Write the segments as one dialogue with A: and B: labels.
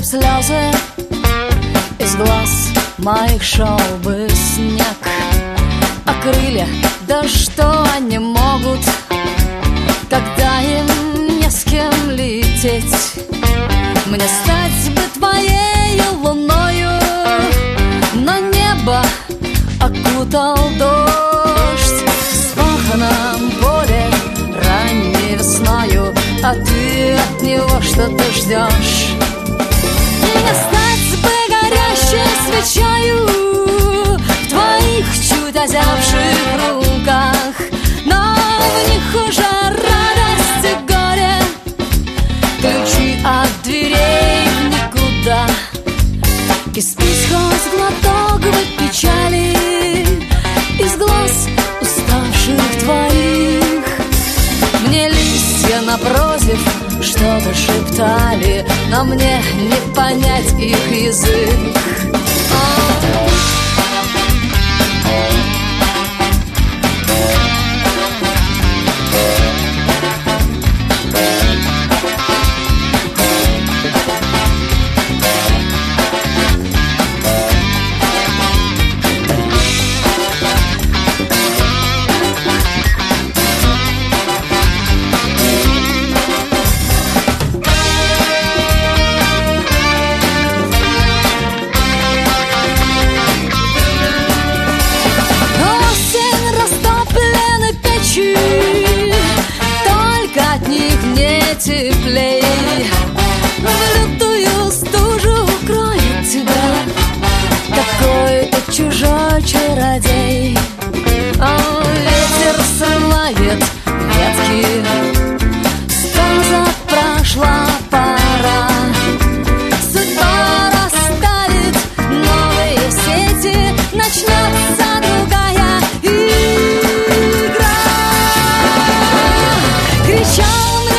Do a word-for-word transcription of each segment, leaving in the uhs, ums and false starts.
A: слезы, из глаз моих шел бы снег. А крылья, да что они могут, когда им не с кем лететь? Мне стать бы твоей луною, но небо окутал дождь. В спаханном поле ранней весною, а ты от него что-то ждешь. Мне стать бы горящей свечою в твоих чуть озябших руках, но в них уже радость и горе, ключи от дверей в никуда. И спить хоть глоток в печали из глаз уставших твоих. Мне листья напротив что-то шептали, но мне не понять их язык. Теплей в лютую стужу укроет тебя какой-то чужой чародей. А ветер срывает ветки, сказок прошла пора. Судьба расставит новые сети, начнется другая игра. Кричал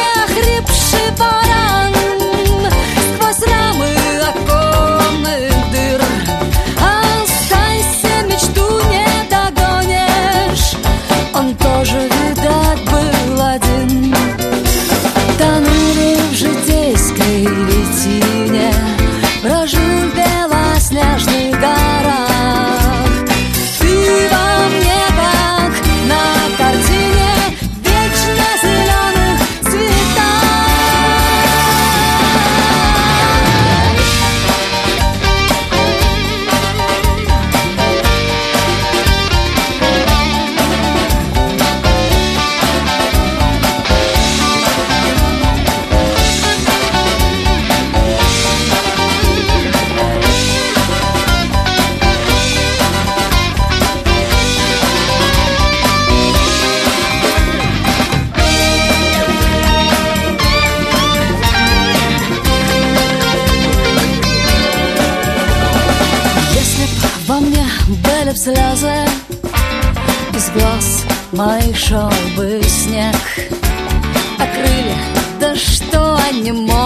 A: брожу в белоснежных горах. Ты во мне, как на картине, вечно зеленых цветах. Во мне были б слезы, из глаз моих шел бы снег. А крылья, да что они могут,